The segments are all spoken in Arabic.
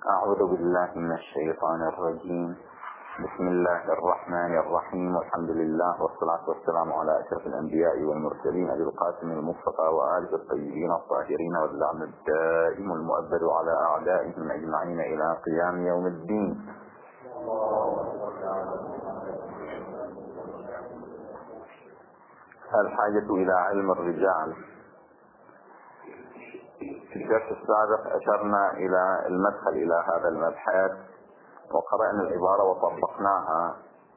أعوذ بالله من الشيطان الرجيم. بسم الله الرحمن الرحيم، والحمد لله والصلاة والسلام على أشرف الأنبياء والمرسلين أبي القاسم المصطفى وآله الطيبين الطاهرين، واللعن الدائم المؤبد على أعدائهم أجمعين إلى قيام يوم الدين. الحاجة إلى علم الرجال. في الدرس السابق أشرنا إلى المدخل إلى هذا المبحث وقرأنا العبارة وطبقناها،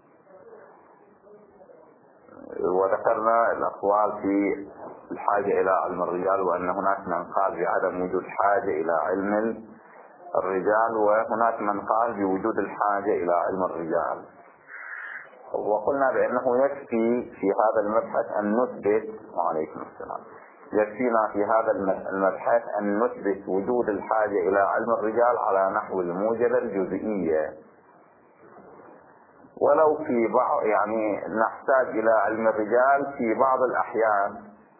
وذكرنا الأقوال في الحاجة إلى علم الرجال، وأن هناك من قال بعدم وجود حاجة إلى علم الرجال، وهناك من قال بوجود الحاجة إلى علم الرجال. وقلنا بأنه يكفي في هذا المبحث أن نثبت، وعليكم السلام، يكفينا في هذا المبحث أن نثبت وجود الحاجة إلى علم الرجال على نحو الموجبة الجزئية، ولو في بعض نحتاج إلى علم الرجال في بعض الأحيان.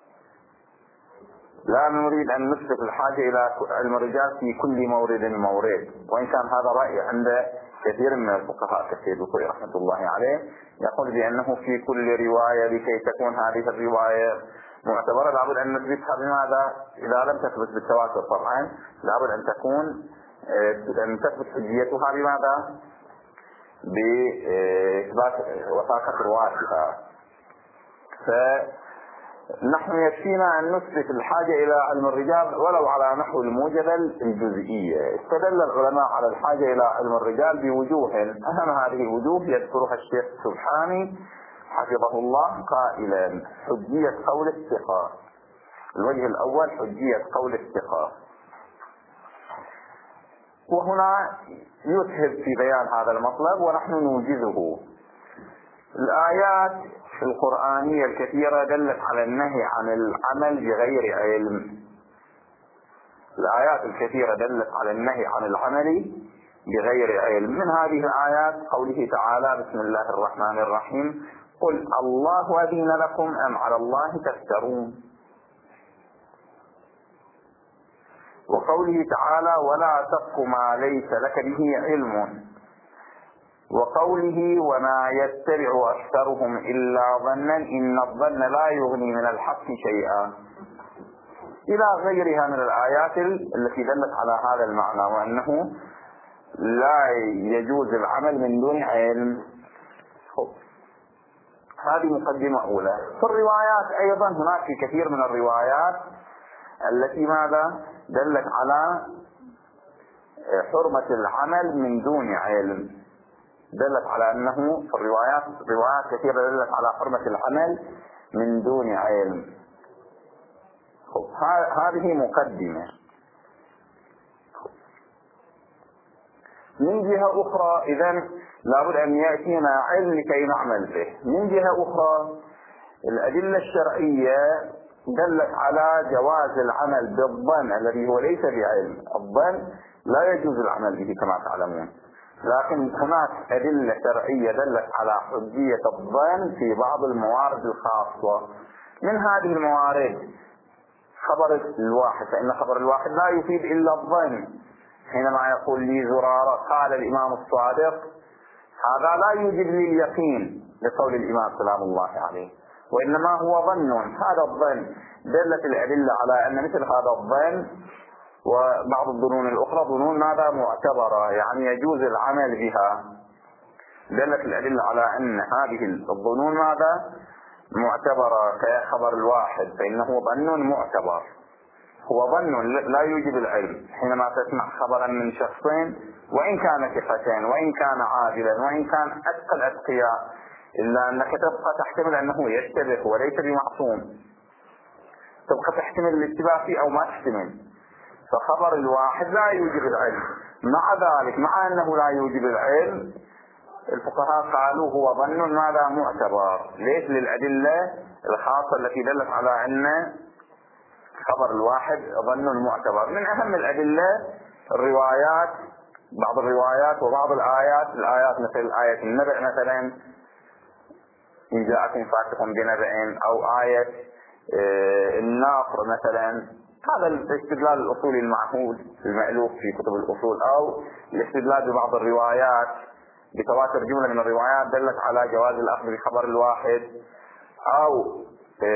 لا نريد أن نثبت الحاجة إلى علم الرجال في كل مورد، وإن كان هذا رأي عند كثير من الفقهاء كالسيد الخوئي رحمة الله عليه، يقول بأنه في كل رواية لكي تكون هذه الرواية معتبرة لابد أن نثبتها. بماذا؟ إذا لم تثبت بالتواتر طبعا لابد أن تثبت حجيتها. بماذا؟ بإثبات وثاقة رواتها. فنحن يكفينا أن نثبت الحاجة إلى علم الرجال ولو على نحو الموجبة الجزئية. استدل العلماء على الحاجة إلى علم الرجال بوجوه، أهم هذه الوجوه يذكرها الشيخ السبحاني حفظه الله قائلا: حجية قول الثقة. الوجه الأول حجية قول الثقة، وهنا يسهب في بيان هذا المطلب ونحن نوجزه. الآيات القرآنية الكثيرة دلت على النهي عن العمل بغير علم. الآيات الكثيرة دلت على النهي عن العمل بغير علم. من هذه الآيات قوله تعالى: بسم الله الرحمن الرحيم: قل الله أذن لكم أم على الله تفترون. وقوله تعالى: ولا تقف ما ليس لك به علم. وقوله: وما يتبع أكثرهم إلا ظنا إن الظن لا يغني من الحق شيئا، إلى غيرها من الآيات التي دلت على هذا المعنى، وأنه لا يجوز العمل من دون علم. هذه مقدمة أولى. في الروايات أيضا هناك في كثير من الروايات التي ماذا دلت على حرمة العمل من دون علم، دلت على أنه في روايات كثيرة دلت على حرمة العمل من دون علم. هذه مقدمة. من جهة أخرى إذن لابد أن يأتينا علم لكي نعمل به. من جهة أخرى الأدلة الشرعية دلت على جواز العمل بالظن الذي هو ليس بعلم. الظن لا يجوز العمل به كما تعلمون، لكن هناك أدلة شرعية دلت على حجية الظن في بعض الموارد الخاصة. من هذه الموارد خبر الواحد، فإن خبر الواحد لا يفيد إلا الظن. حينما يقول لي زرارة قال الإمام الصادق، هذا لا يوجد لي اليقين لقول الإمام سلام الله عليه، وإنما هو ظن. هذا الظن دلت الأدلة على أن مثل هذا الظن وبعض الظنون الأخرى ظنون ماذا معتبرة، يعني يجوز العمل بها. دلت الأدلة على أن هذه الظنون ماذا معتبرة كخبر الواحد، فإنه ظن معتبر، هو ظن لا يوجب العلم. حينما تسمع خبرا من شخصين وإن كان ثقتين وإن كان عادلا وإن كان أتقى الأتقياء، إلا أنك تبقى تحتمل أنه يشتبه وليس بمعصوم، تبقى تحتمل الاشتباه فيه أو ما تحتمل. فخبر الواحد لا يوجب العلم. مع ذلك مع أنه لا يوجب العلم الفقهاء قالوا هو ظن ماذا معتبر. ليش؟ للأدلة الخاصة التي دلت على أن خبر الواحد ظن معتبر. من أهم الأدلة الروايات، بعض الروايات وبعض الآيات مثل آية النبأ مثلا، إن جاءكم فاسق بنبأ، أو آية الناصر مثلا، هذا الاستدلال الأصولي المعهود المألوف في كتب الأصول، أو الاستدلال ببعض الروايات بتواتر جملة من الروايات دلت على جواز الأخذ بخبر الواحد، أو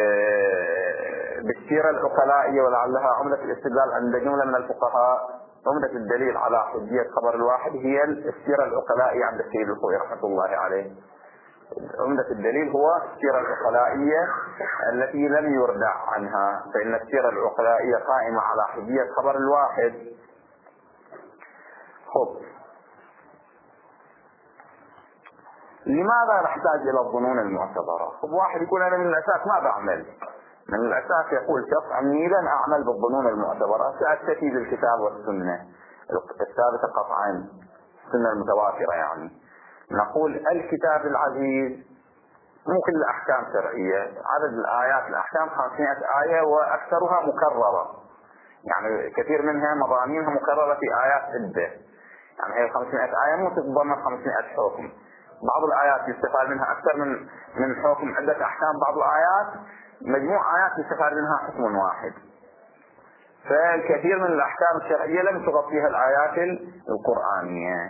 بالسيرة العقلائية ولعلها عمدة الاستدلال عند جملة من الفقهاء. عمدة الدليل على حجية خبر الواحد هي السيرة العقلائية عند السيد الخوئي رحمة الله عليه. عمدة الدليل هو السيرة العقلائية التي لم يردع عنها، فإن السيرة العقلائية قائمة على حجية خبر الواحد. خب، لماذا نحتاج إلى الظنون المعتبرة؟ خب، واحد يقول أنا من الأساس ما بعمل، من الأساس يقول شخص أني لن أعمل بالظنون المعتبرة، سأكتفي بالكتاب والسنة الثابتة قطعا، السنة المتواترة. يعني نقول الكتاب العزيز مو كل الأحكام شرعية، عدد الآيات الأحكام 500 آية وأكثرها مكررة، يعني كثير منها مضامينها مكررة في آيات عدة. يعني هي 500 آية مو تتضمن 500 حكم، بعض الآيات يستفاد منها أكثر من حكم، عدة أحكام، بعض الآيات مجموع آيات يستفاد منها حكم واحد. فالكثير من الأحكام الشرعية لم تغطيها الآيات القرآنية،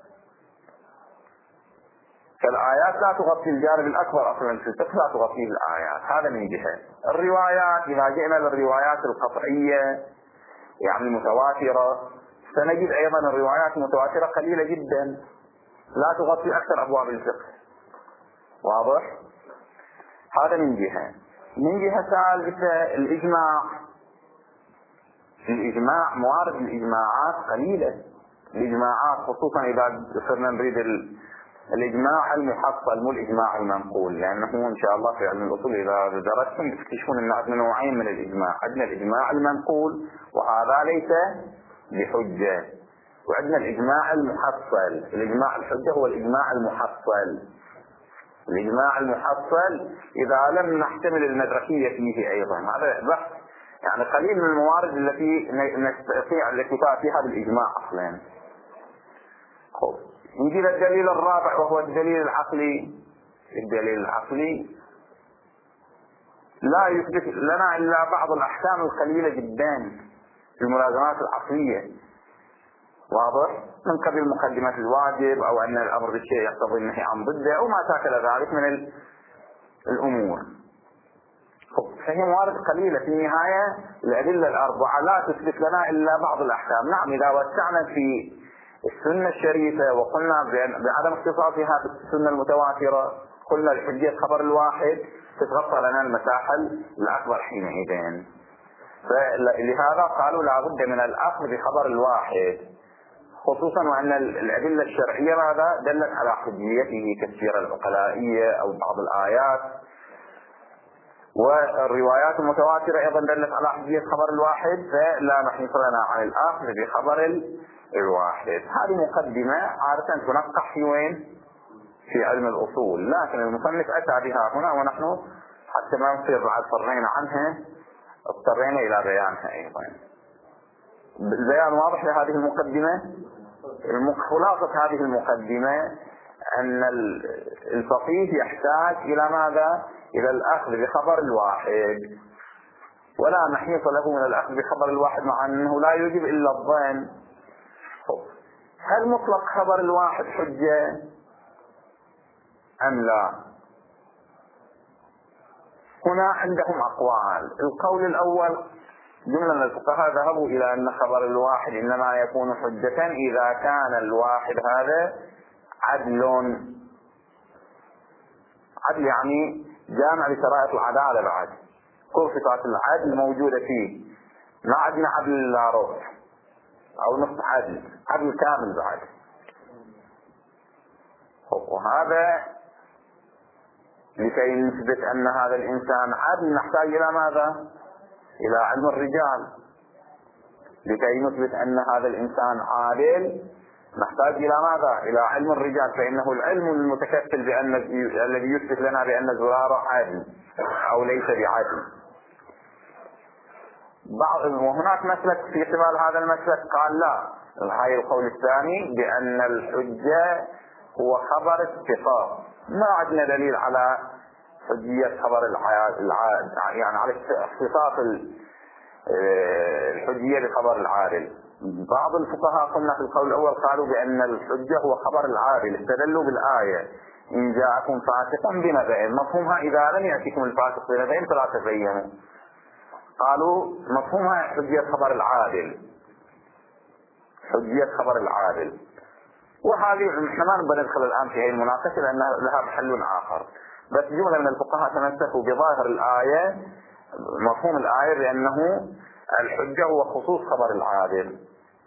فالآيات لا تغطي الجانب الأكبر أصلا في الفقه، لا تغطيه الآيات. هذا من جهة. الروايات، إذا جئنا للروايات القطعية يعني المتواترة، سنجد أيضا الروايات المتواترة قليلة جدا، لا تغطي أكثر أبواب الفقه. واضح؟ هذا من جهة. من جهة ثالثة الإجماع. الإجماع، موارد الإجماعات قليلة. الإجماعات خصوصا إذا صرنا نريد الإجماع المحصل مو الإجماع المنقول، لأنه إن شاء الله في علم الأصول إذا درستم تكتشفون أن عندنا نوعين من الإجماع. عندنا الإجماع المنقول وهذا ليس بحجة، وعندنا الإجماع المحصل. الإجماع الحجة هو الإجماع المحصل. الإجماع المحصل إذا لم نحتمل المدركية فيه أيضا، هذا بحث يعني قليل من الموارد التي نستطيع الاكتفاء فيها بالإجماع أصلا. نجي للدليل الرابع وهو الدليل العقلي. الدليل العقلي لا يثبت لنا إلا بعض الأحكام القليلة جدا في الملازمات العقلية. واضح؟ من قبل مقدمة الواجب، أو أن الأمر بالشيء يقتضي النهي عن ضده، أو ما شاكل ذلك من الأمور. فهي موارد قليلة. في النهاية الأدلة الأربعة لا تثبت لنا إلا بعض الأحكام. نعم، إذا وسعنا في السنة الشريفة وقلنا بعدم اختصاصها بالسنة المتواترة، قلنا الحجية خبر الواحد تتغطى لنا المساحة الأكبر حينئذ. فلهذا قالوا لا بد من الأخذ بخبر الواحد، خصوصا وأن الأدلة الشرعية ماذا دلت على حجيته كالسيرة العقلائية أو بعض الآيات، والروايات المتواترة أيضا دلت على حجية خبر الواحد، فلا محيص لنا عن الأخذ بخبر الواحد. هذه مقدمة عادة تنقح في وين؟ في علم الأصول، لكن المصنف أتى بها هنا ونحن حتى ما نصير بعد فرينا عنها اضطرينا إلى بيانها أيضا. البيان واضح لهذه المقدمة. خلاصة هذه المقدمة أن الفقيه يحتاج إلى ماذا؟ إلى الأخذ بخبر الواحد، ولا محيص له من الأخذ بخبر الواحد، مع أنه لا يوجب إلا الظن. هل مطلق خبر الواحد حجة أم لا؟ هنا عندهم أقوال. القول الأول، جملة من الفقهاء ذهبوا إلى أن خبر الواحد إنما يكون حجة إذا كان الواحد هذا عدل يعني جامع لشرائط العدالة، بعد كل صفات العدل موجودة فيه، ما عندنا عدل لا ربع أو نصف عدل كامل بعد. وهذا لكي نثبت أن هذا الإنسان عدل نحتاج إلى ماذا؟ إلى علم الرجال. لكي نثبت أن هذا الإنسان عادل نحتاج إلى ماذا؟ إلى علم الرجال، فإنه العلم المتكفل بأن الذي يثبت لنا بأن زرارة عادل أو ليس بعدل. وهناك مسلك في احتمال هذا المسلك قال لا، هاي القول الثاني بأن الحجة هو خبر الثقة. ما عندنا دليل على حجية خبر يعني على اختصاص الحجية بخبر العادل. بعض الفقهاء قلنا في القول الأول قالوا بأن الحجة هو خبر العادل، استدلوا بالآية إن جاءكم فاسق بنبأ، مفهومها إذا لم يأتكم الفاسق بنبأ فلا تبينوا. قالوا مفهومها حجية خبر العادل، حجية خبر العادل. وهذه نحن ما نبغى ندخل الآن في هذه المناقشة لأن لها محل آخر، بس جملة من الفقهاء تمسكوا بظاهر الآية، مفهوم الآية بأنه الحجة هو خصوص خبر العادل،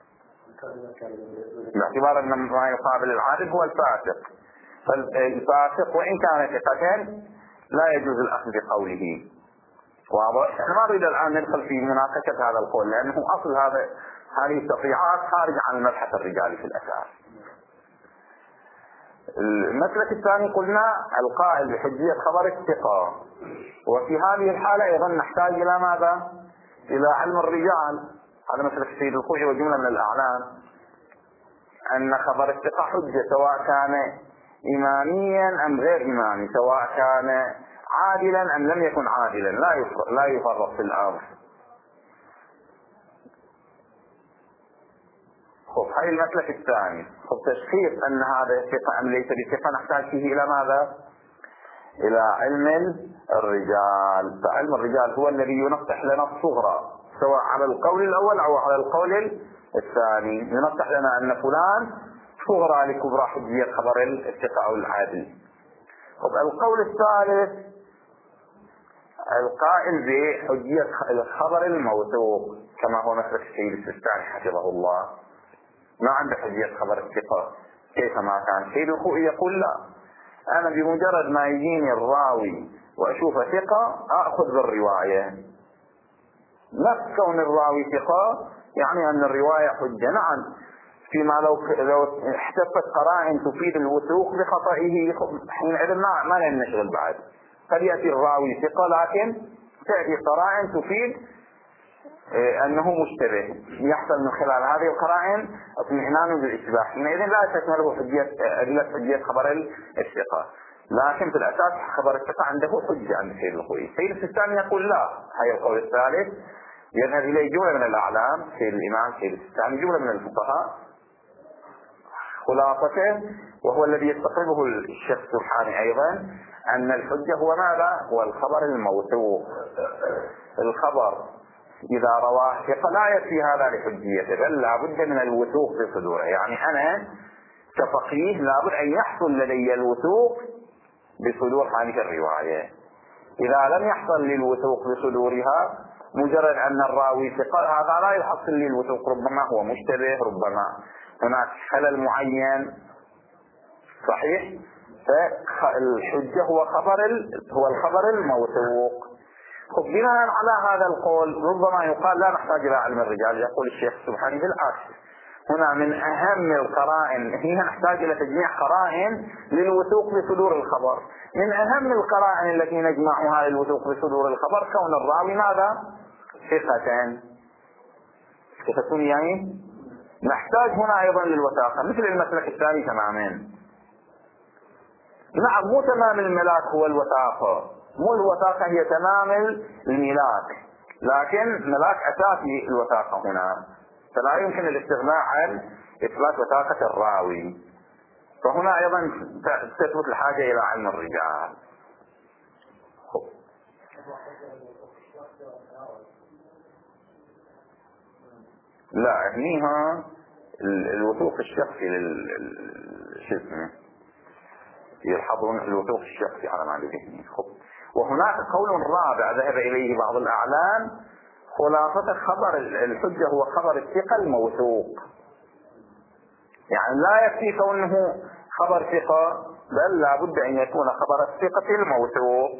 باعتبار أن ما يقابل العادل هو الفاسق، فالفاسق وإن كان ثقة لا يجوز الأخذ بقوله. واضح؟ احنا ما نريد الآن ندخل في مناقشة هذا القول لأنه أصل هذه التفريعات خارج عن المبحث الرجالي في الأساس. المسلك الثاني قلنا القائل بحجية خبر الثقة، وفي هذه الحالة أيضا نحتاج إلى ماذا؟ إلى علم الرجال. هذا مسلك السيد الخوئي وجملة من الأعلام أن خبر الثقة حجة سواء كان إماميا أم غير إمامي، سواء كان عادلا أم لم يكن عادلا، لا يفرق في الأمر. هاي المسلك الثاني. تشخيص أن هذا ثقة أم ليس بثقة نحتاج فيه إلى ماذا؟ إلى علم الرجال. فعلم الرجال هو الذي ينصح لنا الصغرى سواء على القول الأول أو على القول الثاني، ينصح لنا أن فلان صغرى لكبرى حجية خبر الثقة أو العادل. القول الثالث القائل بحجية الخبر الموثوق كما هو مسلك السيد السيستاني حفظه الله، ما عنده حجية خبر الثقة كيفما كان. سيد الخوئي يقول لا، أنا بمجرد ما يجيني الراوي وأشوف ثقة أخذ بالرواية، نفس كون الراوي ثقة يعني أن الرواية حجة. نعم، فيما لو احتفت قرائن تفيد الوثوق بخطئه حينئذ ما نشغل بعد. قد يأتي الراوي ثقة لكن تأتي قرائن تفيد أنه مشتبه، يحصل من خلال هذه القرائن اطمئنان بالإشباه، حينئذ لا تشمله أدلة حجية خبر الثقة. لكن في الأساس خبر الثقة عنده حجة عند سيد الخوئي. سيد السيستاني يقول لا، هذا القول الثالث يذهب إليه جملة من الأعلام، سيد الإمام سيد السيستاني جملة من الفقهاء، خلاصته وهو الذي يستقربه الشيخ السبحاني أيضا أن الحجة هو ماذا؟ هو الخبر الموثوق. الخبر إذا رواه ثقة لا يكفي هذا لحجيته، بل لابد من الوثوق في صدوره. يعني أنا كفقيه لابد أن يحصل لدي الوثوق بصدور هذه الرواية. إذا لم يحصل لي الوثوق بصدورها، مجرد أن الراوي ثقة، هذا لا يحصل لي الوثوق، ربما هو مشتبه، ربما هناك خلل معين. صحيح؟ فالحجة هو الخبر الموثوق. بناء على هذا القول ربما يقال لا نحتاج إلى علم الرجال. يقول الشيخ سبحانه بالعكس، هنا من أهم القرائن، هنا نحتاج إلى تجميع قرائن للوثوق بصدور الخبر. من أهم القرائن التي نجمعها للوثوق بصدور الخبر كون الراوي ماذا؟ ثقة يعني نحتاج هنا أيضا للوثاقة مثل المسلك الثاني تماما. نعم، مو تمام الملاك هو الوثاقة، مو الوثاقة هي تمام الملاك، لكن ملاك أساسي الوثاقة هنا، فلا يمكن الاستغناء عن إثبات وثاقة الراوي. فهنا أيضا تثبت الحاجة إلى علم الرجال. لا، هنيها الوثوق الشخصي اسمه يلحظون الوثوق الشخصي على ما ذهني. وهناك قول رابع ذهب إليه بعض الأعلام، خلاصة خبر الحجة هو خبر الثقة الموثوق. يعني لا يكفي كونه خبر ثقة، بل لا بد أن يكون خبر الثقة الموثوق.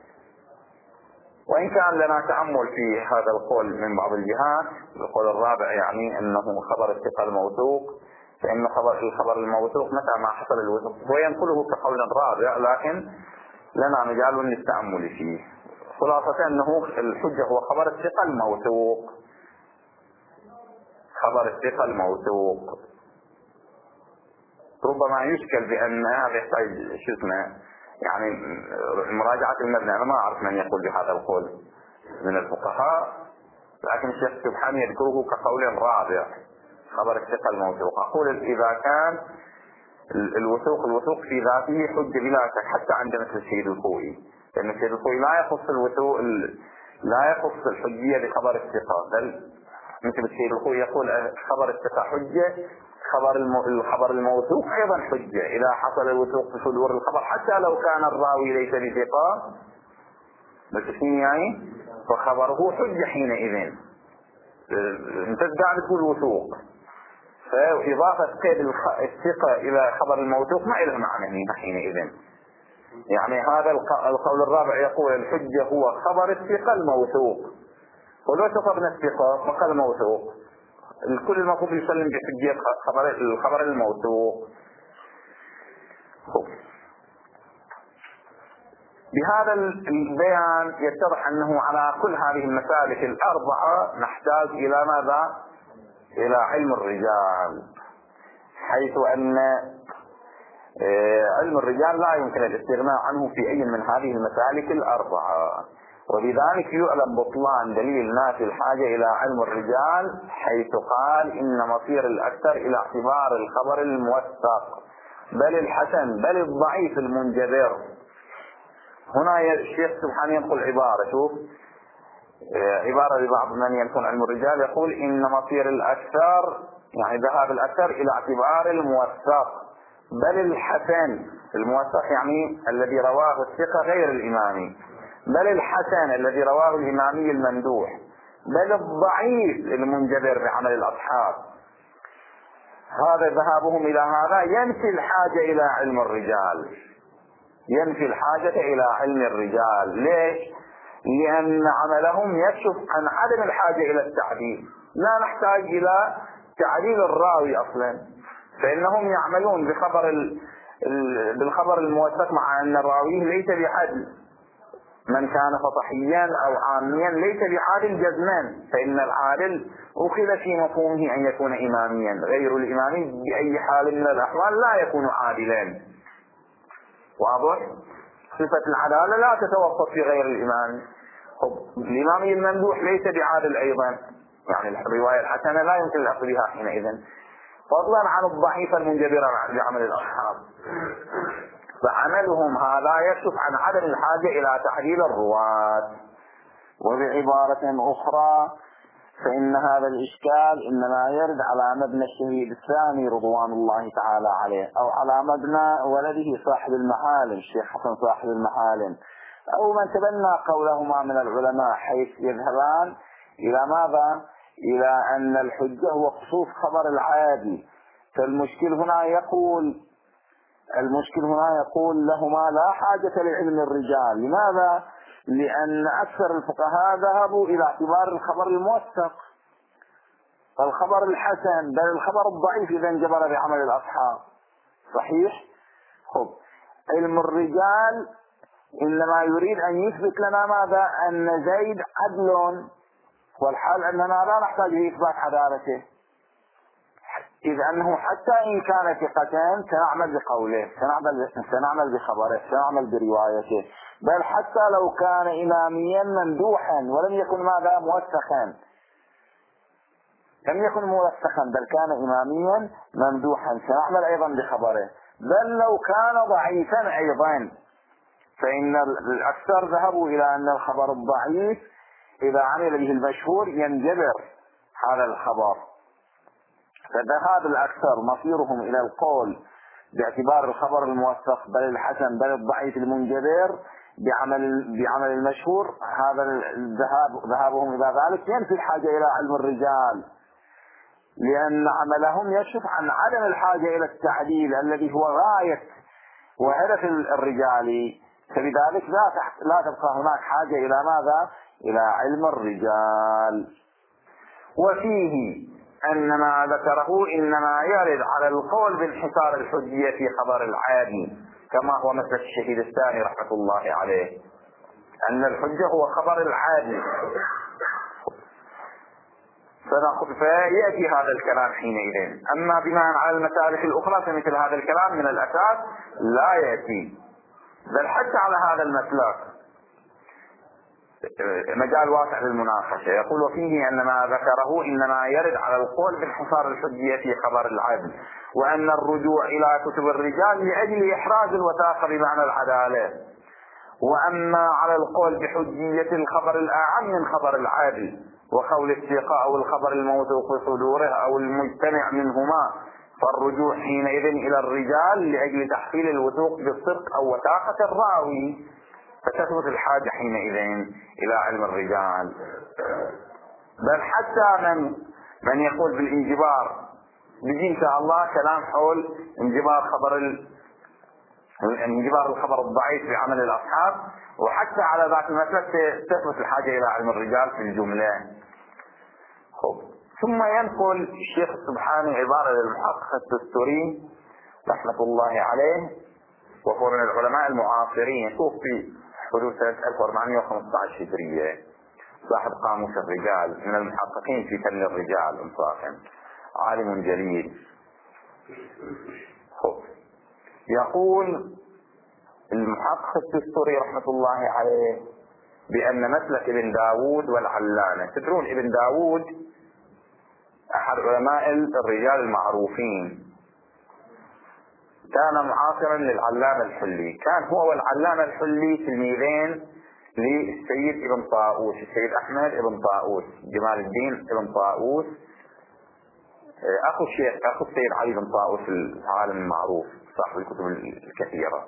وإن كان لنا تأمل في هذا القول من بعض الجهات، القول الرابع يعني أنه خبر الثقة الموثوق، فإن الخبر الموثوق متى ما حصل الوثوق هو ينقله كقول رابع، لكن لنا مجال للتأمل فيه. خلاصة أنه الحجة هو خبر الثقة الموثوق، خبر الثقة الموثوق. ربما يشكل بأن هذا يحتاج يعني مراجعة المبنى. أنا ما أعرف من يقول بهذا القول من الفقهاء، لكن الشيخ سبحانه يذكره كقول رابع خبر الثقة الموثوق. أقول إذا كان الوثوق في ذاته حجة بلا شك حتى عند مثل السيد الخوئي، لأن السيد الخوئي لا يخص الوثوق لا يخص الحجية بخبر الثقة، بل مثل السيد الخوئي يقول خبر الثقة حجة، الخبر الموثوق أيضا حجة إذا حصل الوثوق في صدور الخبر حتى لو كان الراوي ليس بثقة، بس يعني فخبره حجة حينئذ. انت قاعد تقول وثوق، فإضافة قيد الثقة إلى خبر الموثوق ما إله معنى حينئذ. يعني هذا القول الرابع يقول الحجة هو خبر الثقة الموثوق، ولو تصبنا الثقة فقال الموثوق، الكل المفروض يسلم بحجية الخبر الموثوق. بهذا البيان يتضح أنه على كل هذه المسالك الأربعة نحتاج إلى ماذا؟ إلى علم الرجال، حيث أن علم الرجال لا يمكن الاستغناء عنه في أي من هذه المسالك الأربعة، وبذلك يعلم بطلان دليل نافي الحاجة إلى علم الرجال، حيث قال إن مصير الأكثر إلى اعتبار الخبر الموثق بل الحسن بل الضعيف المنجبر. هنا الشيخ سبحانه ينقل عبارة، شوف عبارة لبعض من ينقل علم الرجال، يقول إن مصير الأكثر يعني ذهاب الأكثر إلى اعتبار الموثق بل الحسن، الموثق يعني الذي رواه الثقة غير الإمامي، بل الحسن الذي رواه الإمامي الممدوح، بل الضعيف المنجبر بعمل الأصحاب. هذا ذهابهم إلى هذا ينفي الحاجة إلى علم الرجال، ينفي الحاجة إلى علم الرجال. ليش؟ لأن عملهم يكشف عن عدم الحاجة إلى التعديل، لا نحتاج إلى تعديل الراوي أصلا، فإنهم يعملون بالخبر الموثق مع أن الراوي ليس بعدل، من كان فصحيا أو عاميا ليس بعادل جزما، فإن العادل أخذ في مفهومه أن يكون إماميا، غير الإمامي بأي حال من الأحوال لا يكون عادلا. واضح؟ صفة العدالة لا تتوقف في غير الإمام. الإمامي الممدوح ليس بعادل أيضا، يعني الرواية الحسنة لا يمكن الأخذ بها حينئذ، فضلا عن الضعيف المنجبر بعمل الأصحاب. فعملهم هذا يكشف عن عدم الحاجة إلى تحليل الرواة. وبعبارة أخرى فإن هذا الإشكال إنما يرد على مبنى الشهيد الثاني رضوان الله تعالى عليه، أو على مبنى ولده صاحب المحالم الشيخ حسن صاحب المحالم، أو من تبنى قولهما من العلماء، حيث يذهبان إلى ماذا؟ إلى أن الحجة هو خصوص خبر العادي. فالمشكل هنا يقول لهما لا حاجة لعلم الرجال. لماذا؟ لأن أكثر الفقهاء ذهبوا إلى اعتبار الخبر الموثق، الخبر الحسن بل الخبر الضعيف إذا انجبر بعمل الأصحاب. صحيح؟ علم الرجال إنما يريد أن يثبت لنا ماذا؟ أن زيد عدل، والحال أننا لا نحتاج لإثبات عدالته، إذ أنه حتى إن كان ثقتين سنعمل بقوله، سنعمل بخبره، سنعمل بروايته، بل حتى لو كان إماميا ممدوحا ولم يكن ماذا؟ موثقا، لم يكن موثقا بل كان إماميا ممدوحا، سنعمل أيضا بخبره. بل لو كان ضعيفا أيضا، فإن الأكثر ذهبوا إلى أن الخبر الضعيف إذا عمل به المشهور ينجبر هذا الخبر. فذهاب الأكثر مصيرهم إلى القول باعتبار الخبر الموثق بل الحسن بل الضعيف المنجبر بعمل المشهور، هذا ذهابهم إلى ذلك ينفي الحاجة إلى علم الرجال، لأن عملهم يكشف عن عدم الحاجة إلى التعديل الذي هو غاية وهدف الرجال، فبذلك لا تبقى هناك حاجة إلى ماذا؟ إلى علم الرجال. وفيه أن ما ذكره إنما يرد على القول بانحصار الحجية في خبر العادي، كما هو مثل الشهيد الثاني رحمة الله عليه، أن الحجة هو خبر العادي. فيأتي هذا الكلام حينئذ. أما بناء على المسالك الأخرى فمثل هذا الكلام من الأساس لا يأتي، بل حتى على هذا المسلك مجال واسع للمناقشة. يقول وفيه أن ما ذكره إنما يرد على القول بانحصار الحجية في خبر العدل، وأن الرجوع إلى كتب الرجال لأجل إحراز الوثاقة بمعنى العدالة، وأما على القول بحجية الخبر الأعم من خبر العدل وقول الثقة أو الخبر الموثوق في صدوره أو المجتمع منهما، فالرجوع حينئذ إلى الرجال لأجل تحصيل الوثوق بالصدق أو وثاقة الراوي، فتثبت الحاجة حينئذ إلى علم الرجال. بل حتى من يقول بالانجبار، بيجي إن شاء الله كلام حول انجبار الخبر الضعيف بعمل الأصحاب، وحتى على ذات المسألة تثبت الحاجة إلى علم الرجال في الجملة. ثم ينقل الشيخ السبحاني عبارة للمحقق الدستوري رحمة الله عليه، وهو من العلماء المعاصرين، توفي حدود سنة 1415 هجرية، صاحب قاموس الرجال، من المحققين في فن الرجال انصافا، عالم جليل. يقول المحقق الدستوري رحمة الله عليه بأن مسلك ابن داود والعلامة، تدرون ابن داود أحد علماء الرجال المعروفين، كان معاصرا للعلامة الحلي، كان هو والعلامة الحلي تلميذين للسيد ابن طاووس، السيد أحمد ابن طاووس، جمال الدين ابن طاووس، أخو السيد علي بن طاووس العالم المعروف صاحب الكتب الكثيرة.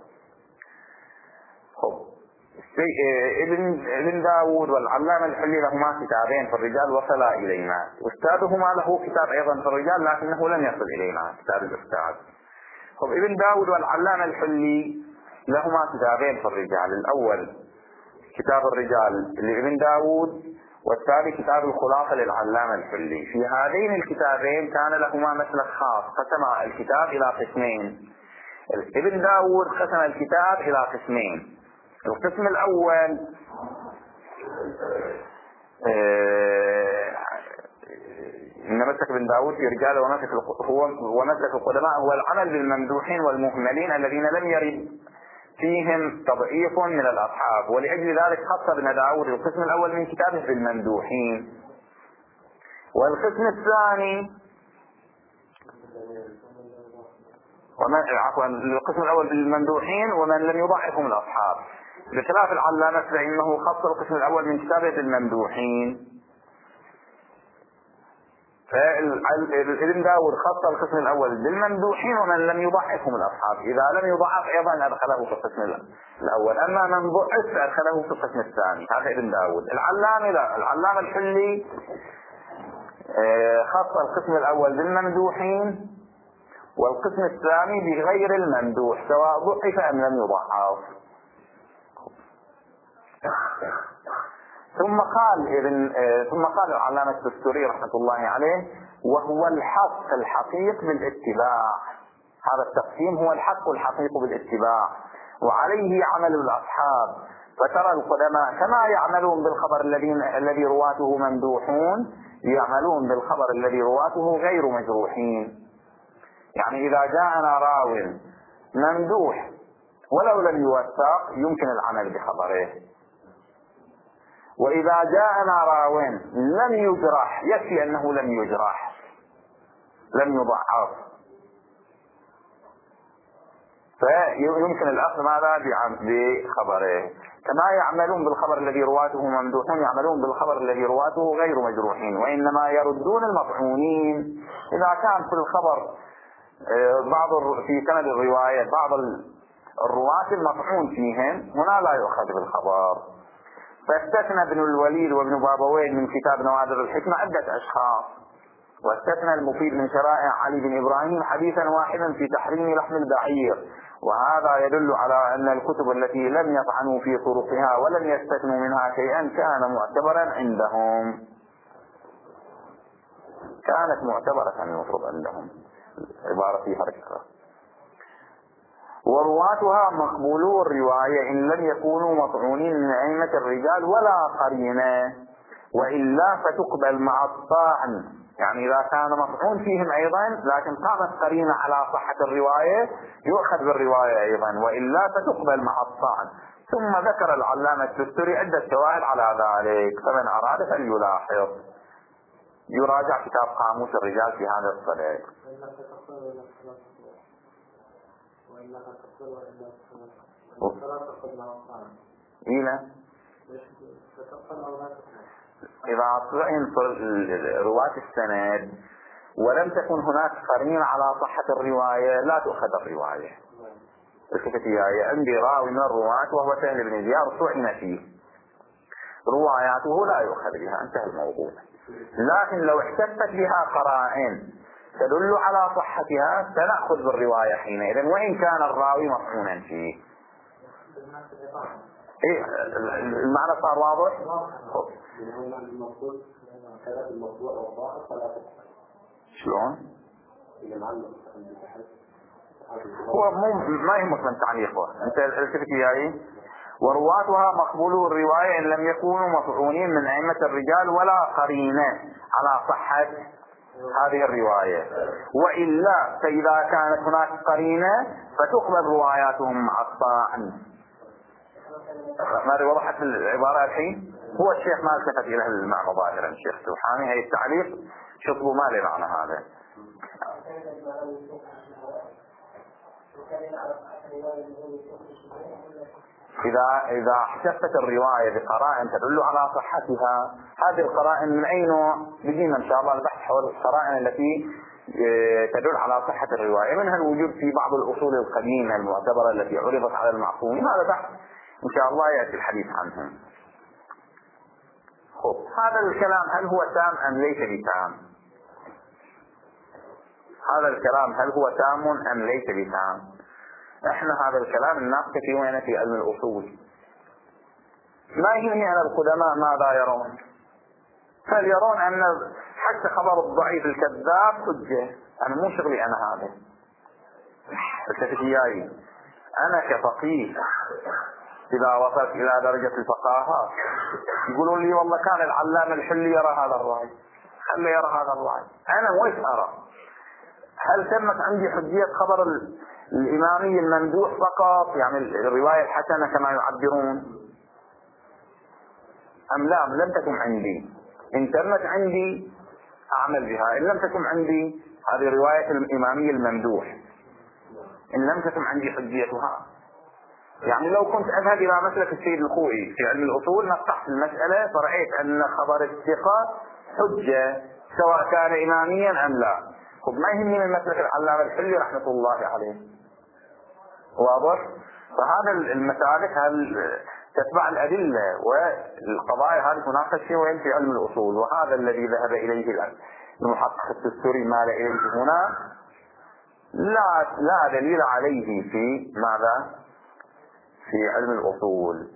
ابن داود والعلامة الحلي لهما كتابين في الرجال وصلا إلينا، أستاذهما له كتاب أيضا في الرجال لكنه لم يصل إلينا، كتاب الأستاذ. ابن داود والعلامة الحلي لهما كتابين في الرجال، الأول كتاب الرجال لابن داود، والثاني كتاب الخلاصة للعلامة الحلي. في هذين الكتابين كان لهما مسلك خاص، قسم الكتاب إلى قسمين. ابن داود قسم الكتاب إلى قسمين، القسم الأول إن مسلك ابن داود في رجال ومسلك القدماء هو العمل بالممدوحين والمهملين الذين لم يرد فيهم تضعيف من الأصحاب، ولأجل ذلك خص ابن داود القسم الأول من كتابه بالممدوحين. والقسم الثاني القسم الأول بالممدوحين ومن لم يضعفهم الأصحاب، بخلاف العلامة فإنه خص القسم الأول من كتابه بالممدوحين. فابن داود خص القسم الأول بالممدوحين ومن لم يضعفهم الأصحاب، إذا لم يضعف أيضا أدخله في القسم الأول، أما من ضعف أدخله في القسم الثاني. هذا ابن داود. العلامة لا، العلامة الحلي خص القسم الأول بالممدوحين والقسم الثاني بغير الممدوح سواء ضعف أم لم يضعف. ثم قال العلامة الدستوري رحمة الله عليه وهو الحق الحقيق بالاتباع، هذا التقسيم هو الحق الحقيق بالاتباع، وعليه عمل الأصحاب. فترى القدماء كما يعملون بالخبر الذي رواته ممدوحون يعملون بالخبر الذي رواته غير مجروحين. يعني إذا جاءنا راو ممدوح ولو لم يوثق يمكن العمل بخبره، وإذا جاءنا راو لم يجرح يكفي أنه لم يجرح لم يضعف، فيمكن الأخذ ماذا بخبره. كما يعملون بالخبر الذي رواته ممدوحون يعملون بالخبر الذي رواته غير مجروحين، وإنما يردون المطعونين إذا كان في الخبر في سند الرواية بعض الرواة المطعون فيهم، هنا لا يؤخذ بالخبر. فاستثنى ابن الوليد وابن بابوين من كتاب نوادر الحكمة عدة أشخاص، واستثنى المفيد من شرائع علي بن إبراهيم حديثا واحدا في تحريم لحم البعير، وهذا يدل على أن الكتب التي لم يطعنوا في طرقها ولم يستثنوا منها شيئا كان معتبرا عندهم، كانت معتبرة المفروض عندهم، عبارة فيها ركرة. ورواتها مقبولو الرواية إن لم يكونوا مطعونين من أئمة الرجال ولا قرينة، وإلا فتقبل مع الطعن. يعني إذا كان مطعون فيهم أيضا لكن قامت قرينة على صحة الرواية يؤخذ بالرواية أيضا، وإلا فتقبل مع الطعن. ثم ذكر العلامة الدستوري عدة شواهد على ذلك، فمن أراد فليلاحظ، يراجع كتاب قاموس الرجال في هذا الصدد. إلى إذا صعن رواة السند ولم تكن هناك قرينة على صحة الرواية لا تؤخذ الرواية. عندي راوي من الرواة وهو سهل بن زياد صعن فيه، رواياته لا يؤخذ بها، انتهى الموضوع. لكن لو احتفت بها قرائن تدل على صحتها سنأخذ بالرواية حينئذ وإن كان الراوي مطعونا فيه. إيه المعنى صار واضح؟ شلون؟ هو ما يهمك من تعليقه، انت التفت وياي. ورواتها مقبول الرواية إن لم يكونوا مطعونين من أئمة الرجال ولا قرينة على صحة هذه الرواية، وإلا فإذا كانت هناك قرينة فتقبل رواياتهم مع الطعن. ما وضحت العبارة الحين؟ هو الشيخ ما التفت إلى المعنى ظاهرا، الشيخ سبحانه هي التعليق شطبوا ما له معنى هذا. إذا احتفت الرواية بقرائن تدل على صحتها، هذه القرائن من أي نوع؟ بيجينا إن شاء الله البحث حول القرائن التي تدل على صحة الرواية، منها الوجود في بعض الأصول القديمة المعتبرة التي عرضت على المعصومين، هذا بحث إن شاء الله يأتي الحديث عنهم. هذا الكلام هل هو تام أم ليس بتام؟ هذا الكلام هل هو تام أم ليس بتام؟ احنا هذا الكلام الناقش في وين؟ في علم الأصول. ما يهمني أن القدماء ماذا يرون، هل يرون أن حتى خبر الضعيف الكذاب حجة؟ أنا مو شغلي أنا هذا. التفكيري أنا كفقيه إذا وصلت إلى درجة الفقاهة يقولون لي والله كان العلامة الحلي يرى هذا الرأي، خلي يرى هذا الرأي، أنا ويش أرى؟ هل تمت عندي حجية خبر الإمامي الممدوح فقط، يعني الرواية الحسنة كما يعبرون، أم لا؟ لم تكن عندي، إن تمت عندي أعمل بها، إن لم تكن عندي هذه رواية الإمامي الممدوح، إن لم تكن عندي حجيتها. يعني لو كنت أذهب إلى مسلك السيد الخوئي في علم الأصول نقحت المسألة فرأيت أن خبر الثقة حجة سواء كان إماميا أم لا، ما يهمني من مسلك العلامة الحلي رحمة الله عليه. واضح؟ فهذا المسالك هل تتبع الأدلة والقضايا هذه تناقش وين؟ في علم الأصول، وهذا الذي ذهب إليه المحقق الدستوري مال إليه هنا لا دليل عليه في ماذا؟ في علم الأصول.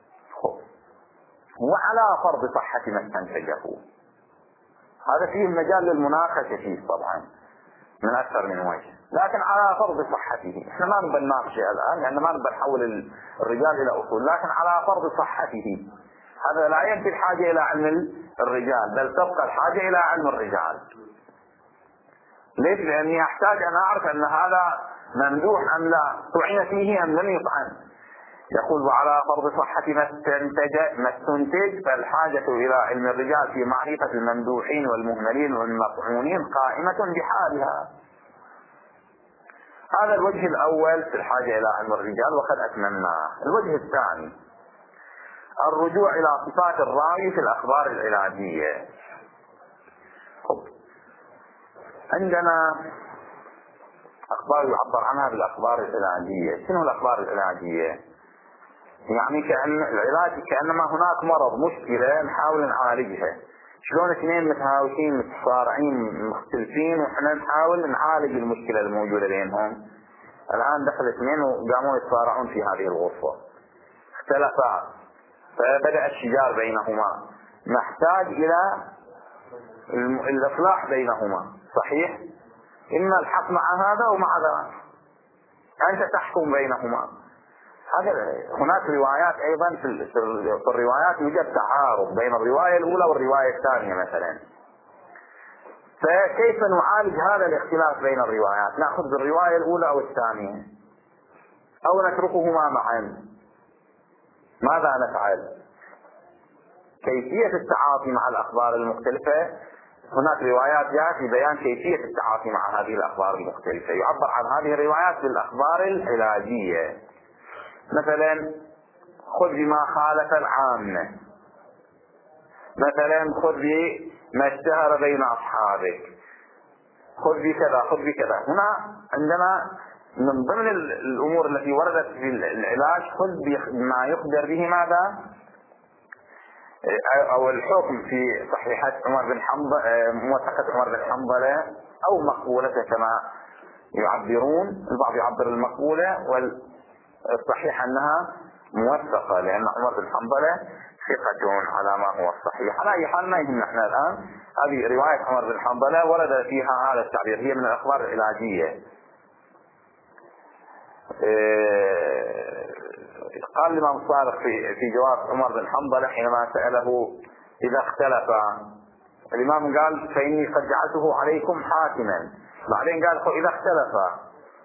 وعلى فرض صحة ما استنتجه، هذا فيه مجال للمناقشة فيه طبعا من أكثر من وجه، لكن على فرض صحته. احنا ما نبغى نناقشه الآن لأن ما نبغى نحول الرجال إلى أصول، لكن على فرض صحته هذا لا ينفي الحاجة إلى علم الرجال، بل تبقى الحاجة إلى علم الرجال. ليش؟ لأني أحتاج أن أعرف أن هذا ممدوح أم لا، طعن فيه أم لم يطعن. يقول وعلى فرض صحة ما استنتج فالحاجة إلى علم الرجال في معرفة الممدوحين والمهملين والمطعونين قائمة بحالها. هذا الوجه الأول في الحاجة إلى علم الرجال وقد أتممناه. الوجه الثاني الرجوع إلى صفات الراوي في الأخبار العلاجية. عندنا أخبار يعبر عنها بالأخبار العلاجية. شنو الأخبار العلاجية؟ يعني كأن العلاج كأنما هناك مرض مشكلة نحاول نعالجها. شلون اثنين متهاوشين متصارعين مختلفين وإحنا نحاول نعالج المشكلة الموجودة بينهم. الآن دخل اثنين وقاموا يتصارعون في هذه الغرفة، اختلفا فبدأ الشجار بينهما، نحتاج إلى الإصلاح بينهما، صحيح؟ إما الحق مع هذا ومع ذاك، أنت تحكم بينهما. هناك روايات أيضا في الروايات يوجد تعارض بين الرواية الأولى والرواية الثانية مثلا، فكيف نعالج هذا الاختلاف بين الروايات؟ نأخذ بالرواية الأولى أو الثانية أو نتركهما معا؟ ماذا نفعل؟ كيفية التعاطي مع الأخبار المختلفة. هناك روايات جاءت لبيان كيفية التعاطي مع هذه الأخبار المختلفة. يعبر عن هذه الروايات بالأخبار العلاجية. مثلا خذ بما خالف العامة، مثلا خذ بما اشتهر بين أصحابك، خذ بكذا خذ بكذا. هنا عندنا من ضمن الأمور التي وردت في العلاج خذ بما يخبر به ماذا؟ أو الحكم في صحيحة عمر بن حنظلة، موثقة عمر بن حنظلة أو مقولته كما يعبرون. البعض يعبر المقولة، والصحيح أنها موثقة، لأن عمر بن حنظلة ثقة على ما هو الصحيح. على أي حال ما يهمنا احنا الآن. هذه رواية عمر بن حنظلة ورد فيها هذا التعبير، هي من الأخبار العلاجية. قال الإمام الصادق في جواب عمر بن حنظلة حينما سأله إذا اختلف، الإمام قال فإني قد جعلته عليكم حاكما. بعدين قال إذا اختلف،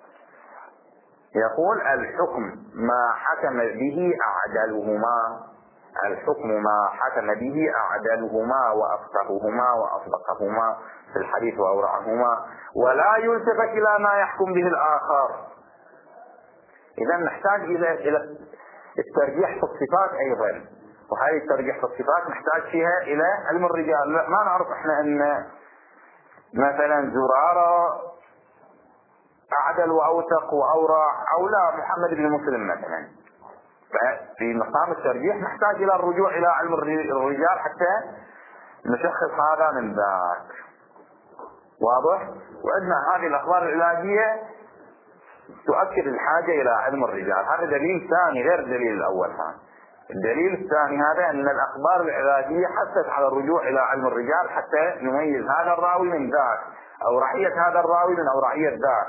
يقول الحكم ما حكم به أعدلهما، الحكم ما حكم به أعدلهما وأفقههما وأصدقهما في الحديث وأورعهما، ولا يلتفت إلى ما يحكم به الآخر. إذا نحتاج إلى الترجيح في الصفات أيضا، وهذه الترجيح في الصفات نحتاج فيها إلى علم الرجال. ما نعرف إحنا أن مثلا زرارة أعدل وأوثق وأورع أو لا محمد بن مسلم مثلا. ففي مقام الترجيح نحتاج إلى الرجوع إلى علم الرجال حتى نشخص هذا من ذاك. واضح؟ وعندنا هذه الأخبار العلاجية تؤكد الحاجة إلى علم الرجال. هذا دليل ثاني غير الدليل الأول. الدليل الثاني هذا أن الأخبار العلاجية حثت على الرجوع إلى علم الرجال حتى نميز هذا الراوي من ذاك، أو رعية هذا الراوي من أوعية ذاك.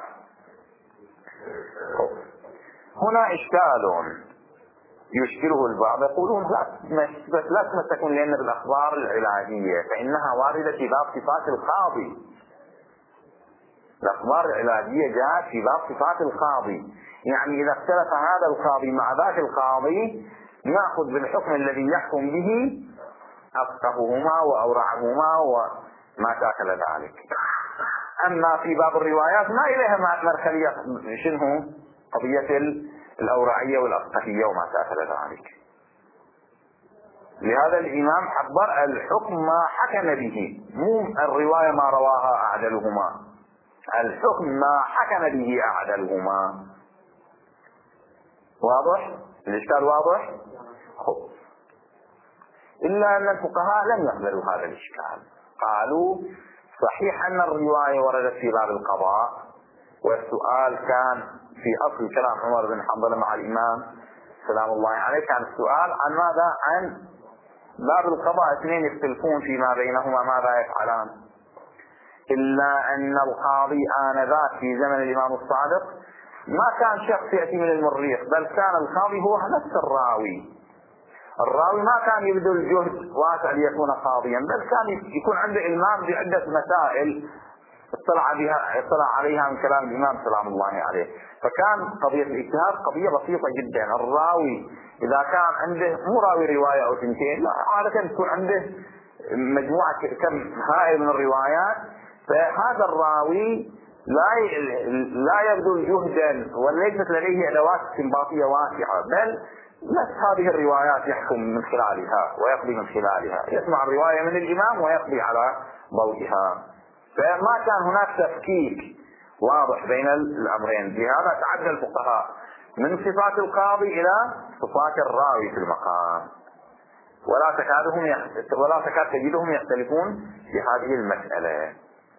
هنا إشكال يشكله البعض، يقولون لا تمسكون لأن بالأخبار العلاجية فإنها واردة في باب صفات القاضي. الأخبار العلاجية جاءت في باب صفات القاضي، يعني إذا اختلف هذا القاضي مع ذاك القاضي نأخذ بالحكم الذي يحكم به أفقههما وأورعهما وما شاكل ذلك. أما في باب الروايات ما إليها مرخلية شنو قضية الأورعية والأفقهية وما شاكل ذلك. لهذا الإمام حضر الحكم ما حكم به، مو الرواية ما رواها أعدلهما، الحكم ما حكم به أعدلهما. واضح؟ الإشكال واضح؟ إلا أن الفقهاء لم يقبلوا هذا الإشكال. قالوا صحيح أن الرواية وردت في باب القضاء، والسؤال كان في أصل كلام عمر بن حنظلة مع الإمام سلام الله عليه، كان السؤال عن ماذا؟ عن باب القضاء، اثنين يختلفون فيما بينهما ماذا يفعلان. إلا أن القاضي آنذاك في زمن الإمام الصادق ما كان شخص يأتي من المريخ، بل كان القاضي هو نفس الراوي. الراوي ما كان يبذل جهد واسع ليكون قاضيا، بل كان يكون عنده إلمام بعدة مسائل اطلع عليها من كلام الإمام سلام الله عليه. فكان قضية الاجتهاد قضية بسيطة جدا. الراوي إذا كان عنده مو راوي رواية أو ثنتين، لا عادة تكون عنده مجموعة كم هائل من الروايات، فهذا الراوي لا يبذل جهدا وليست لديه أدوات استنباطية واسعة، بل نفس هذه الروايات يحكم من خلالها ويقضي من خلالها، يسمع الرواية من الإمام ويقضي على ضوئها. فما كان هناك تفكيك واضح بين الأمرين. لهذا تعدى الفقهاء من صفات القاضي إلى صفات الراوي في المقام، ولا تكاد تجدهم يختلفون في هذه المسألة.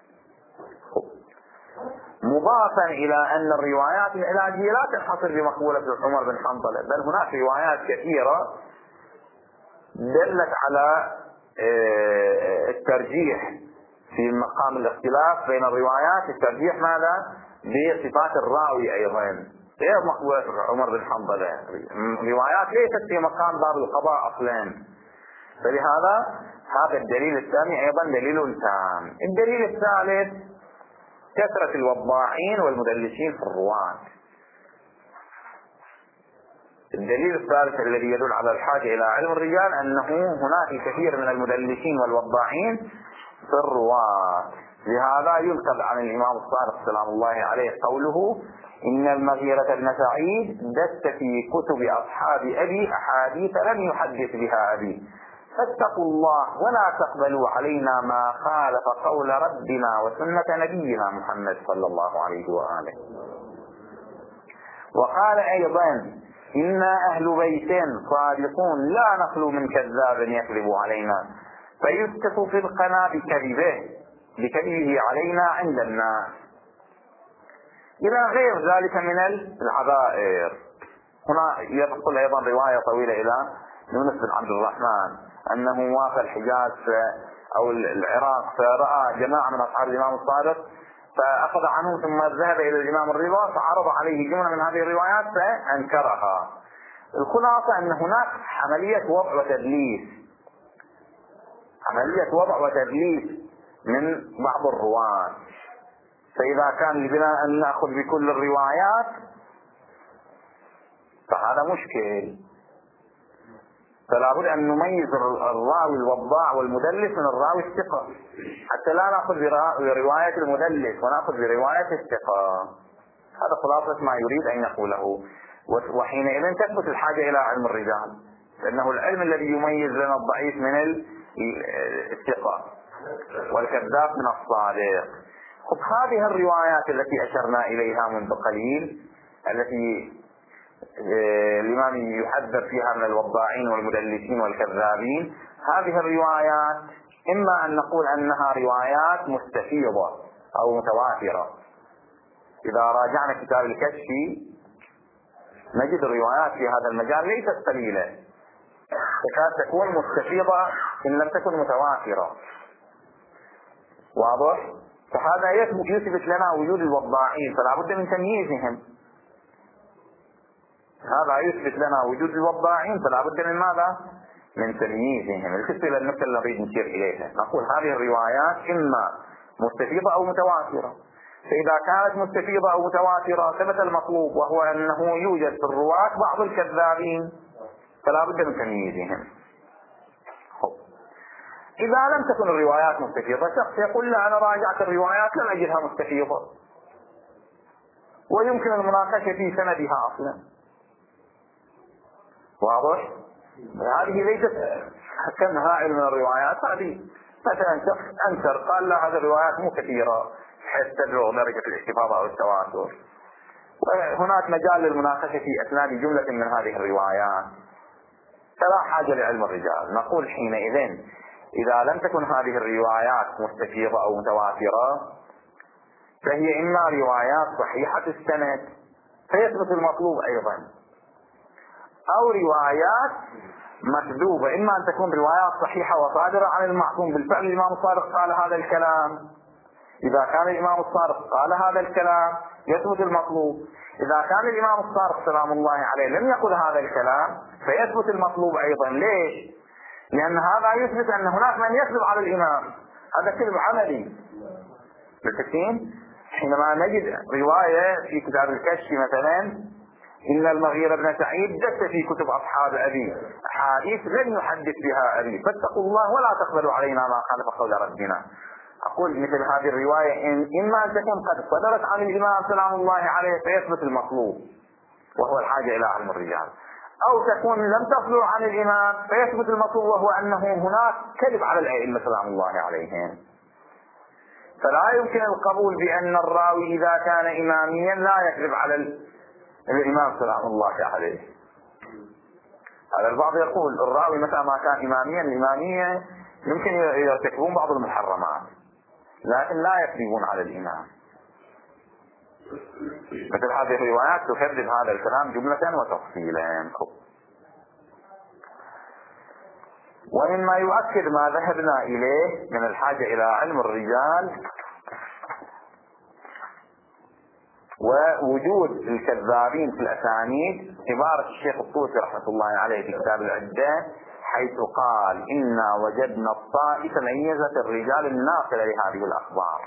مضافا إلى أن الروايات العلاجية لا تنحصر بمقولة عمر بن حنظلة، بل هناك روايات كثيرة دلت على الترجيح في مقام الاختلاف بين الروايات، الترجيح ماذا؟ بصفات الراوي أيضا غير مقولة عمر بن حنظلة. روايات ليست في مقام باب القضاء أصلا. فلهذا هذا الدليل الثاني أيضا دليل تام. الدليل الثالث كثرة الوضاعين والمدلسين في الرواة. الدليل الثالث الذي يدل على الحاجة إلى علم الرجال أنه هناك كثير من المدلسين والوضاعين في الرواة. لهذا ينقل عن الإمام الصادق سلام الله عليه قوله: إن المغيرة بن سعيد دس في كتب أصحاب أبي أحاديث لم يحدث بها أبي، فاتقوا الله ولا تقبلوا علينا ما خالف قول ربنا وسنة نبينا محمد صلى الله عليه وآله. وقال أيضا: إنا أهل بيت صادقون لا نخلو من كذاب يكذب علينا فيسكت في القنا بكذبه علينا عند الناس، إلى غير ذلك من العذائر. هنا يدخل أيضا رواية طويلة إلى يونس بن عبد الرحمن أنه وافى الحجاز أو العراق فرأى جماعة من أصحاب الإمام الصادق فأخذ عنه، ثم ذهب إلى الإمام الرضا فعرض عليه جملة من هذه الروايات فأنكرها. الخلاصة أن هناك عملية وضع وتدليس من بعض الرواة. فإذا كان لبنا أن نأخذ بكل الروايات فهذا مشكل، فلا بد أن نميز الراوي الوضاع والمدلس من الراوي الثقة، حتى لا نأخذ برواية المدلس ونأخذ برواية الثقة. هذا خلاصة ما يريد أن يقوله. وحينئذ تثبت الحاجة إلى علم الرجال، لأنه العلم الذي يميز لنا الضعيف من الثقة والكذاب من الصادق. هذه الروايات التي أشرنا إليها منذ قليل التي الإمام يحذر فيها من الوضاعين والمدلسين والكذابين، هذه الروايات إما أن نقول أنها روايات مستفيضة أو متواترة. إذا راجعنا كتاب الكشف نجد الروايات في هذا المجال ليست قليلة، تكاد تكون مستفيضة إن لم تكن متواترة. واضح؟ فهذا يثبت لنا وجود الوضاعين، فلا بد من تمييزهم. هذا يثبت لنا وجود الوضاعين، فلا بد من ماذا؟ من تمييزهم. الكتب إلى النقطة التي نريد نشير إليها، نقول هذه الروايات إما مستفيضة أو متواترة. فإذا كانت مستفيضة أو متواترة ثبت المطلوب، وهو أنه يوجد في الرواة بعض الكذابين، فلا بد من تمييزهم. إذا لم تكن الروايات مستفيضة، شخص يقول: لا أنا راجعت الروايات لم أجدها مستفيضة، ويمكن المناقشة في سندها أصلا. واضح؟ هذه ليست كم هائل من الروايات. هذه مثلا شخص أنكر قال: لا هذه الروايات مو كثيرة حتى تبلغ درجة الاحتفاظ أو التواتر، وهناك مجال للمناقشة في أسناد جملة من هذه الروايات، فلا حاجة لعلم الرجال. نقول حينئذ إذا لم تكن هذه الروايات مستفيضة أو متواترة فهي إما روايات صحيحة السند فيثبت المطلوب أيضا، أو روايات مكذوبة، إما أن تكون روايات صحيحة وصادرة عن المعصوم. بالفعل الإمام الصادق قال هذا الكلام، إذا كان الإمام الصادق قال هذا الكلام يثبت المطلوب. إذا كان الإمام الصادق سلام الله عليه لم يقل هذا الكلام فيثبت المطلوب أيضا. ليش؟ لأن هذا يثبت أن هناك من يكذب على الإمام، هذا كذب عملي. بالتكين حينما نجد رواية في كتاب الكشف مثلا: إن المغيرة بن سعيد دس في كتب أصحاب أبي أحاديث لن يحدث بها أبي فاتقوا الله ولا تقبلوا علينا ما خالف قول ربنا. أقول مثل هذه الرواية إما أن تكون قد صدرت عن الإمام سلام الله عليه فيثبت المطلوب وهو الحاجة إلى علم الرجال، أو تكون لم تصدر عن الإمام فيثبت المطلوب وهو أنه هناك كذب على الأئمة سلام الله عليهم. فلا يمكن القبول بأن الراوي إذا كان إماميا لا يكذب على الإمام سلام الله عليه. هذا البعض يقول الراوي متى ما كان إماميا، الإمامية يمكن يرتكبون بعض المحرمات لكن لا يكذبون على الإمام. مثل هذه الروايات تكذب هذا الكلام جملة وتفصيلا. ومما يؤكد ما ذهبنا إليه من الحاجة إلى علم الرجال ووجود الكذابين في الأسانيد عبارة الشيخ الطوسي رحمة الله عليه في كتاب العدة، حيث قال: إنا وجدنا الطائفة ميزة الرجال الناقلة لهذه الأخبار.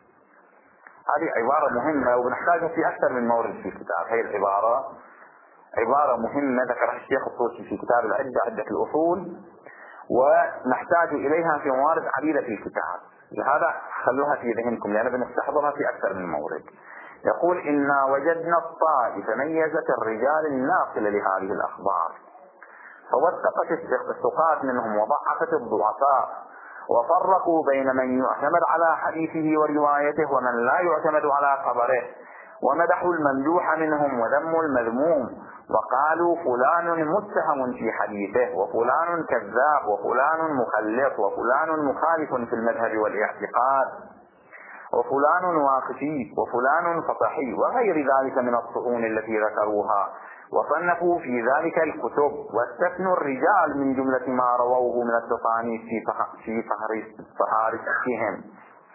هذه عبارة مهمة وبنحتاجها في أكثر من مورد في الكتاب. هي العبارة عبارة مهمة ذكرها الشيخ الطوسي في كتاب العدة، عدة الأصول، ونحتاج إليها في موارد عديدة في الكتاب، لهذا خلوها في ذهنكم لأن بنستحضرها في أكثر من مورد. يقول: إنا وجدنا الطائفة ميزت الرجال الناقلة لهذه الأخبار، فوثقت الثقات منهم وضعفت الضعفاء، وفرقوا بين من يعتمد على حديثه وروايته ومن لا يعتمد على خبره، ومدحوا الممدوح منهم وذموا المذموم، وقالوا فلان متهم في حديثه، وفلان كذاب، وفلان مخلط، وفلان مخالف في المذهب والاعتقاد، وفلان واقفي، وفلان فصحي، وغير ذلك من الطعون التي ذكروها، وصنفوا في ذلك الكتب، واستثنوا الرجال من جملة ما رووه من التصانيف في فهارسهم.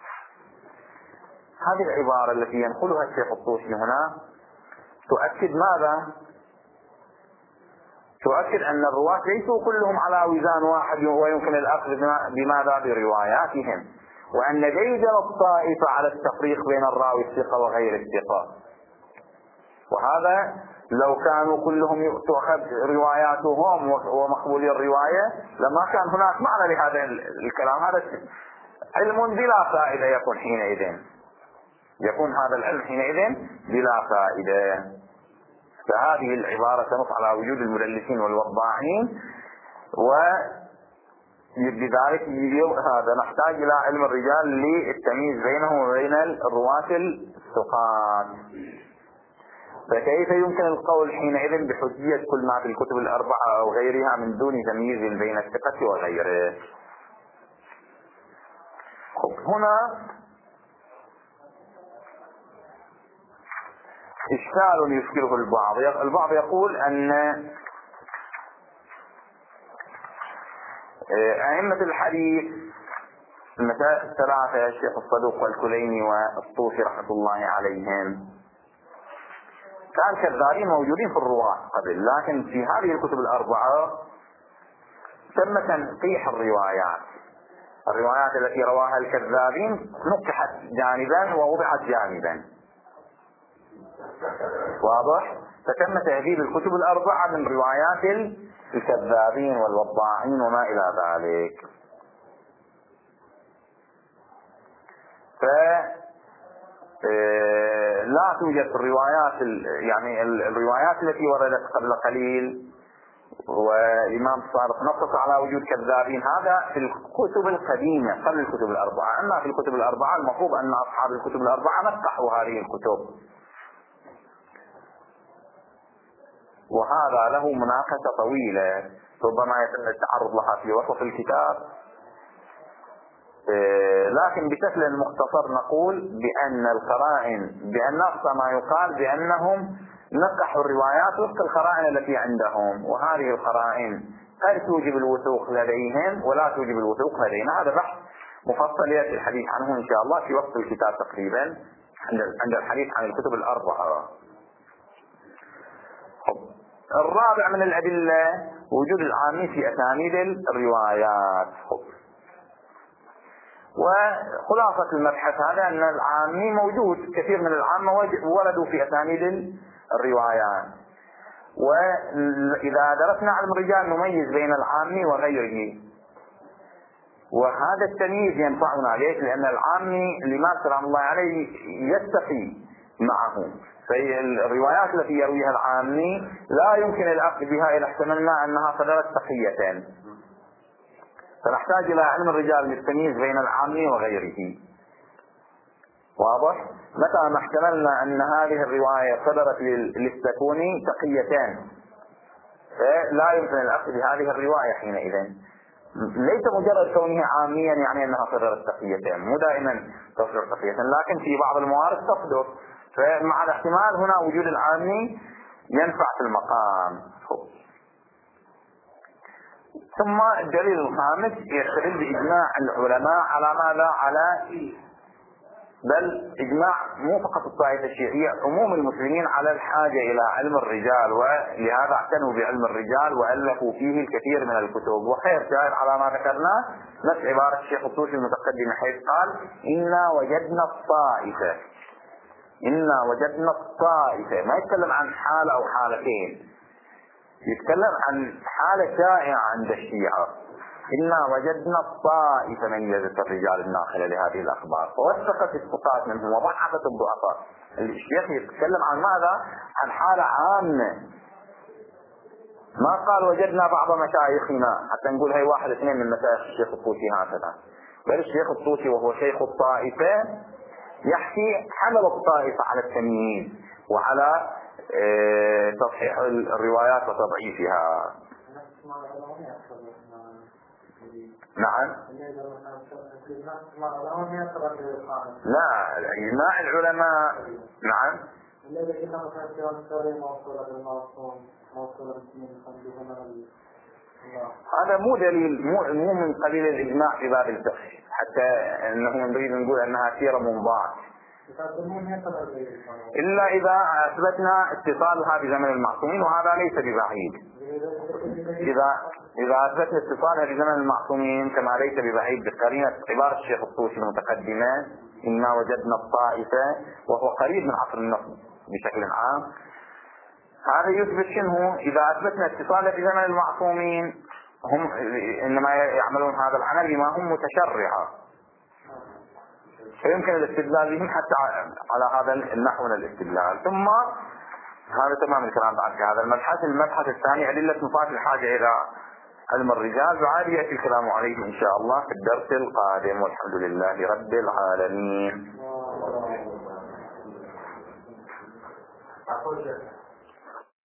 هذه العبارة التي ينقلها الشيخ الطوسي هنا تؤكد ماذا؟ تؤكد أن الرواة ليسوا كلهم على وزان واحد، ويمكن الأخذ بماذا؟ برواياتهم، وأن جيد الطائفة على التفريق بين الراوي الثقة وغير الثقة. وهذا لو كانوا كلهم تؤخذ رواياتهم ومقبولي الرواية لما كان هناك معنى لهذا الكلام. هذا علم بلا فائدة يكون حينئذ، يكون هذا العلم حينئذ بلا فائدة. فهذه العبارة تنص على وجود المدلسين والوضاعين، وبذلك هذا نحتاج إلى علم الرجال للتمييز بينهم وبين الرواة الثقات. فكيف يمكن القول حينئذ بحجية كل ما في الكتب الأربعة أو غيرها من دون تمييز بين الثقة وغيره؟ هنا إشكال يشكله البعض يقول أن أئمة الحديث المشايخ الثلاثة الشيخ الصدوق والكليني والطوسي رحمة الله عليهم كان كذابين موجودين في الرواة قبل، لكن في هذه الكتب الأربعة تم تنقيح الروايات التي رواها الكذابين نقحت جانبا ووضعت جانبا، واضح؟ فتم تهذيب الكتب الأربعة من روايات الكذابين والوضاعين وما إلى ذلك. لا توجد الروايات يعني الروايات التي وردت قبل قليل والإمام الصادق نص على وجود كذابين، هذا في الكتب القديمة قبل الكتب الأربعة. أما في الكتب الأربعة المفروض أن أصحاب الكتب الأربعة نقحوا هذه الكتب، وهذا له مناقشة طويلة ربما يتم التعرض لها في وسط الكتاب، لكن بشكل مختصر نقول بأن القرائن، بأن أقصى ما يقال بأنهم نقحوا الروايات وفق القرائن التي عندهم، وهذه القرائن قد توجب الوثوق لديهم ولا توجب الوثوق لدينا. هذا بحث مفصل يأتي الحديث عنه إن شاء الله في وسط الكتاب تقريبا عند الحديث عن الكتب الأربعة. الرابع من الأدلة وجود العامي في أسانيد الروايات. وخلاصة المبحث هذا أن العامي موجود، كثير من العامة وردوا في أسانيد الروايات، وإذا درسنا علم الرجال نميز بين العامي وغيره، وهذا التمييز ينفعنا. ليش؟ لأن العامي الإمام سلام الله عليه يستقي معه، فالروايات التي يرويها العامي لا يمكن الأخذ بها إذا احتملنا أنها صدرت تقية، فنحتاج إلى علم الرجال للتمييز بين العامي وغيره. واضح؟ متى ما احتملنا أن هذه الرواية صدرت للسكوني تقيتان فلا يمكن الأخذ بهذه الرواية حينئذ. ليس مجرد كونها عاميا يعني أنها صدرت تقيتان، مو دائما تصدر تقيتان، لكن في بعض الموارد تصدر، فمع الاحتمال هنا وجود العامي ينفع في المقام. ثم الدليل الخامس يستدل بإجماع العلماء على ماذا؟ على بل إجماع مو فقط الطائفة الشيعية، عموم المسلمين على الحاجة إلى علم الرجال، ولهذا اعتنوا بعلم الرجال وألفوا فيه الكثير من الكتب. وخير شاهد على ما ذكرناه نفس عبارة الشيخ الطوسي المتقدم حيث قال: إنا وجدنا الطائفة، ما يتكلم عن حالة أو حالتين، يتكلم عن حالة شائعة عند الشيعة: إنا وجدنا الطائفة ميزت الرجال الناقلة لهذه الأخبار فوثقت الثقات منهم وضعفت الضعفاء. الشيخ يتكلم عن ماذا؟ عن حالة عامة. ما قال وجدنا بعض مشايخنا حتى نقول هي واحد اثنين من مشايخ الشيخ الطوسي هكذا، بل الشيخ الطوسي وهو شيخ الطائفة يحكي حمل الطائفة على التمييز وعلى تصحيح الروايات وتضعيفها. نعم. لا، إجماع العلماء. نعم. هذا مو دليل، مو من قبيل الإجماع في باب الفقه، حتى أنه نريد نقول أنها سيرة منضاعة، إلا إذا أثبتنا اتصالها بزمن المعصومين، وهذا ليس ببعيد. إذا أثبتنا اتصالها بزمن المعصومين كما ليس ببعيد بقرينة عبارة الشيخ الطوسي المتقدمة: إنا وجدنا الطائفة، وهو قريب من عصر النصب بشكل عام. هذا يثبت شنو؟ إذا أثبتنا اتصالها بزمن المعصومين هم إنما يعملون هذا العمل بما هم متشرعة، فيمكن الاستدلال بهم حتى على هذا النحو من الاستدلال. ثم هذا تمام الكلام بعد في هذا المبحث الثاني: أدلة مفاد الحاجة إلى علم الرجال، وعاد يأتي الكلام عليه إن شاء الله في الدرس القادم، والحمد لله رب العالمين.